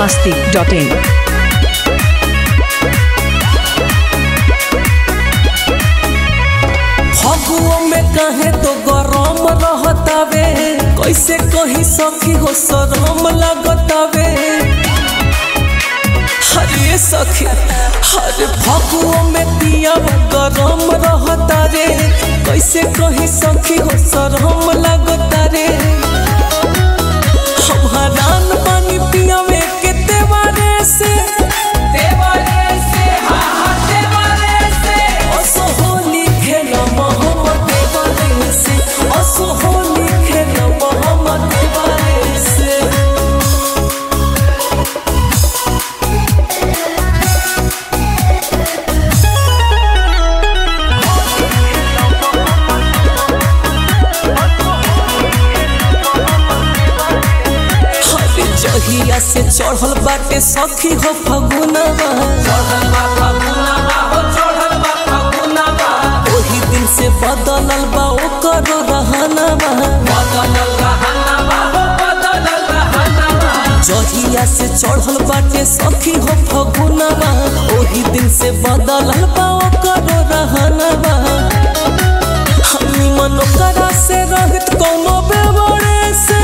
biharmasti.in। फगुओं में कहे तो गरम रहतावे, कैसे कही सखी हो शरम लगतावे। हरे सखी हरे फगुओं में पिया गरम रहता रे, कैसे कही सखी हो शरम लगता रे। हम हरान बानी पियावे के देवारे से असोहोली खेला मोहम्मद देवारे से, असोहोली खेला मोहम्मद देवारे से। जहिया से चढ़ल बाटे सखी हो फगुनवा, ओही दिन से बदलल बा ओकर रहनवा। जहिया से चढ़ल बाटे सखी हो फगुनवा, ओही दिन से बदलल बा ओकर रहनवा। हमी मन ओकरा से रहित कौनो बेवड़े से,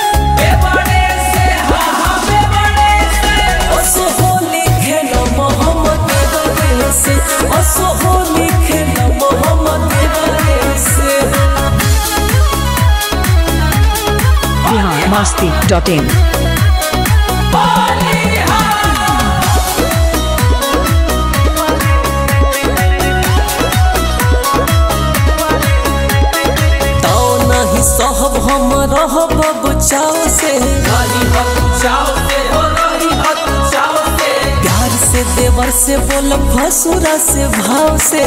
असोहोली खेला मोहम्मद देवारे से, असोहोली खेला मोहम्मद देवारे से। biharmasti.in। सहब हम रहब बचाव से, प्यार से देवर से बोल भसुरा से भाव से।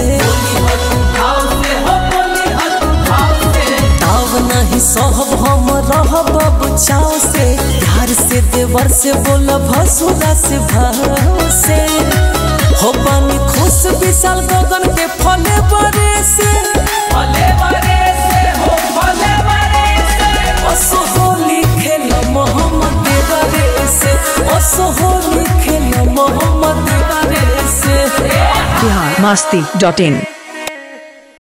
ताव नहीं सहब हम रहब बचाव से, प्यार से देवर से बोल भसुरा से भाव से। हो पानी खुश विशाल गगन के फले बरे से, असोहोली खेला मोहम्मद देवारे से, असोहोली खेला मोहम्मद देवारे से। biharmasti.in।